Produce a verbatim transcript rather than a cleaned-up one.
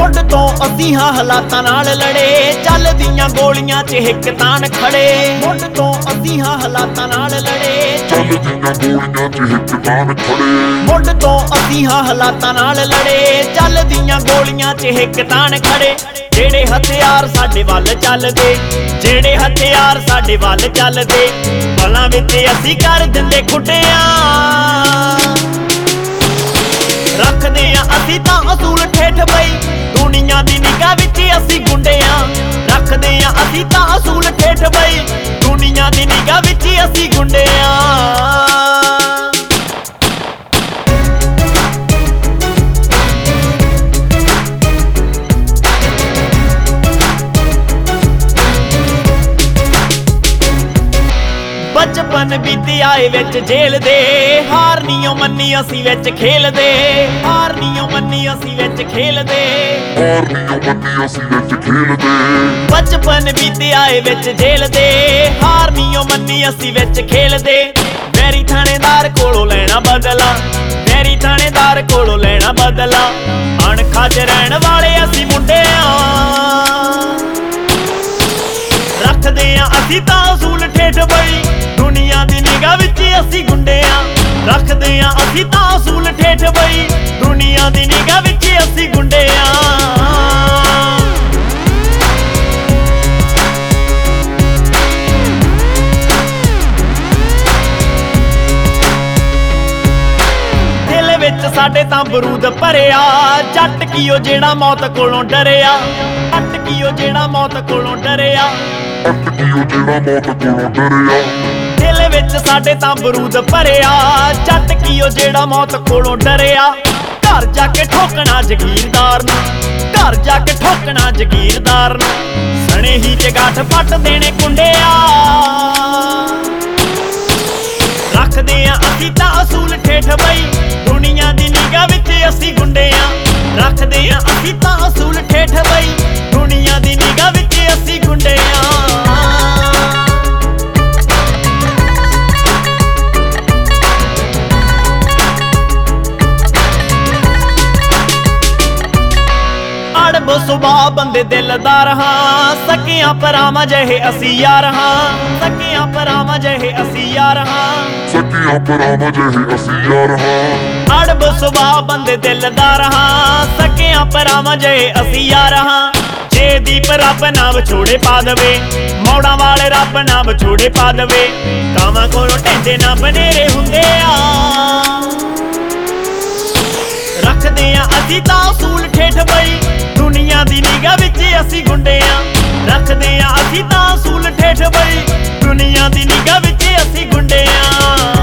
ਮੁੱਢ ਤੋਂ ਅਸੀਂ ਹਾਂ ਹਾਲਾਤਾਂ ਨਾਲ ਲੜੇ, ਚੱਲਦੀਆਂ ਗੋਲੀਆਂ 'ਚ ਹਿੱਕ ਤਾਣ ਖੜੇ। ਮੁੱਢ ਤੋਂ ਅਸੀਂ ਹਾਂ ਹਾਲਾਤਾਂ ਨਾਲ ਲੜੇ, ਚੱਲਦੀਆਂ ਗੋਲੀਆਂ 'ਚ ਹਿੱਕ ਤਾਣ ਖੜੇ। ਮੁੱਢ ਤੋਂ ਅਸੀਂ ਹਾਂ ਹਾਲਾਤਾਂ ਨਾਲ ਲੜੇ, ਚੱਲਦੀਆਂ ਗੋਲੀਆਂ 'ਚ ਹਿੱਕ ਤਾਣ ਖੜੇ। ਜਿਹੜੇ ਹਥਿਆਰ ਸਾਡੇ ਵੱਲ ਚੱਲਦੇ, ਜਿਹੜੇ ਹਥਿਆਰ ਸਾਡੇ ਵੱਲ ਚੱਲਦੇ, ਪਲਾਂ ਵਿੱਚ ਅਸੀਂ ਕਰ ਦਿੰਦੇ ਖੁੱਡਿਆਂ। ਰੱਖਦੇ ਆ ਅਸੀਂ ਤਾਂ ਅਸੂਲ ਠੇਠ ਬਈ, ਦੁਨੀਆ ਦੀ ਨਿਗਾਹ ਵਿੱਚ ਅਸੀਂ ਗੁੰਡਿਆਂ। ਰੱਖਦੇ ਆ ਅਸੀਂ ਤਾਂ ਅਸੂਲ ਠੇਠ ਬਈ, ਦੁਨੀਆ ਦੀ ਨਿਗਾਹ ਵਿੱਚ ਅਸੀਂ ਗੁੰਡਿਆਂ। ਬਚਪਨ ਬੀਤਿਆਏ ਵਿੱਚ ਜੇਲ੍ਹ ਦੇ, ਹਾਰ ਨੀਓ ਮੰਨੀ ਅਸੀਂ ਵਿੱਚ ਖੇਲਦੇ। ਹਾਰ ਨੀਓ ਮੰਨੀ ਅਸੀਂ ਵਿੱਚ ਖੇਲਦੇ, ਹਾਰ ਨੀਓ ਮੰਨੀ ਅਸੀਂ ਵਿੱਚ ਖੇਲਦੇ। ਬਚਪਨ ਬੀਤਿਆਏ ਵਿੱਚ ਜੇਲ੍ਹ ਦੇ, ਹਾਰ ਨੀਓ ਮੰਨੀ ਅਸੀਂ ਵਿੱਚ ਖੇਲਦੇ। ਵੈਰੀ ਥਾਣੇਦਾਰ ਕੋਲੋਂ ਲੈਣਾ ਬਦਲਾ, ਵੈਰੀ ਥਾਣੇਦਾਰ ਕੋਲੋਂ ਲੈਣਾ ਬਦਲਾ। ਅਣਖਾਂ 'ਚ ਰਹਿਣ ਵਾਲੇ ਅਸੀਂ ਮੁੰਡਿਆਂ। ਰੱਖਦੇ ਆ ਅਸੀਂ ਤਾਂ ਅਸੂਲ ਠੇਠ ਬਈ, ਦੁਨੀਆ ਦੀ ਨਿਗਾਹ ਵਿੱਚ ਅਸੀਂ ਗੁੰਡਿਆਂ। ਰੱਖਦੇ ਆ ਅਸੀਂ ਤਾਂ ਅਸੂਲ ਠੇਠ ਬਈ, ਦੁਨੀਆ ਦੀ ਨਿਗਾਹ ਵਿੱਚ ਅਸੀਂ ਗੁੰਡਿਆਂ। ਦਿਲ ਵਿੱਚ ਸਾਡੇ ਤਾਂ ਬਰੂਦ ਭਰਿਆ, ਜੱਟ ਕੀ ਉਹ ਜਿਹੜਾ ਮੌਤ ਕੋਲੋਂ ਡਰਿਆ। ਜੱਟ ਕੀ ਉਹ ਜਿਹੜਾ ਮੌਤ ਕੋਲੋਂ ਡਰਿਆ। ਜੱਟ ਕੀ ਉਹ ਜਿਹੜਾ ਮੌਤ ਕੋਲੋਂ ਡਰਿਆ। ਦਿਲ ਵਿੱਚ ਸਾਡੇ ਤਾਂ ਬਰੂਦ ਭਰਿਆ, ਜੱਟ ਕੀ ਉਹ ਜਿਹੜਾ ਮੌਤ ਕੋਲੋਂ ਡਰਿਆ। ਘਰ ਜਾ ਕੇ ਠੋਕਣਾ ਜ਼ਗੀਰਦਾਰ ਨੂੰ, ਘਰ ਜਾ ਕੇ ਠੋਕਣਾ ਜ਼ਗੀਰਦਾਰ ਨੂੰ। ਸਣੇ ਹੀ ਚ ਗੱਠ ਪੱਟ ਦੇਣੇ ਕੁੰਡਿਆ। ਰੱਖਦੇ ਆ ਅਸੀਂ ਤਾਂ ਅਸੂਲ ਠੇਠ ਬਈ, ਦੁਨੀਆ ਦੀ ਨਿਗਾਹ ਵਿੱਚ ਅਸੀਂ ਗੁੰਡਿਆਂ। ਰੱਖਦੇ ਆ ਅਸੀਂ ਤਾਂ ਅਸੂਲ ਠੇਠ ਬਈ, ਦੁਨੀਆ ਦੀ ਨਿਗਾਹ ਵਿੱਚ ਅਸੀਂ ਗੁੰਡਿਆਂ। ਅੜਬ ਸੁਭਾਅ ਬੰਦੇ ਦਿਲਦਾਰ ਹਾਂ, ਸਕੀਆਂ ਭਰਾਵਾਂ ਜਿਹੇ ਅਸੀਂ ਯਾਰ ਹਾਂ। ਸਕੀਆਂ ਭਰਾਵਾਂ ਜਿਹੇ ਅਸੀਂ ਯਾਰ ਹਾਂ। ਸਕੀਆਂ ਭਰਾਵਾਂ ਜਿਹੇ ਅਸੀਂ ਯਾਰ ਹਾਂ। ਅੜਬ ਸੁਭਾਅ ਬੰਦੇ ਦਿਲਦਾਰ ਹਾਂ, ਸਕੀਆਂ ਭਰਾਵਾਂ ਜਿਹੇ ਅਸੀਂ ਯਾਰ ਹਾਂ। ਜੇ ਦੀਪ ਰੱਬ ਨਾ ਵਿਛੋੜੇ ਪਾ ਦਵੇ, ਮੌੜਾਂ ਵਾਲੇ ਰੱਬ ਨਾ ਵਿਛੋੜੇ ਪਾ ਦਵੇ। ਕਾਵਾਂ ਕੋਲੋਂ ਢਿੰਡੇ ਨਾ ਬਨੇਰੇ ਹੁੰਦੇ ਆ। ਰੱਖਦੇ ਆ ਅਸੀਂ ਤਾਂ ਅਸੂਲ ਠੇਠ ਬਈ, ਦੁਨੀਆ ਦੀ ਨਿਗਾਹ ਵਿੱਚ ਅਸੀਂ ਗੁੰਡਿਆਂ। ਰੱਖਦੇ ਆ ਅਸੀਂ ਤਾਂ ਅਸੂਲ ਠੇਠ ਬਈ, ਦੁਨੀਆ ਦੀ ਨਿਗਾਹ ਵਿੱਚ ਅਸੀਂ ਗੁੰਡਿਆਂ।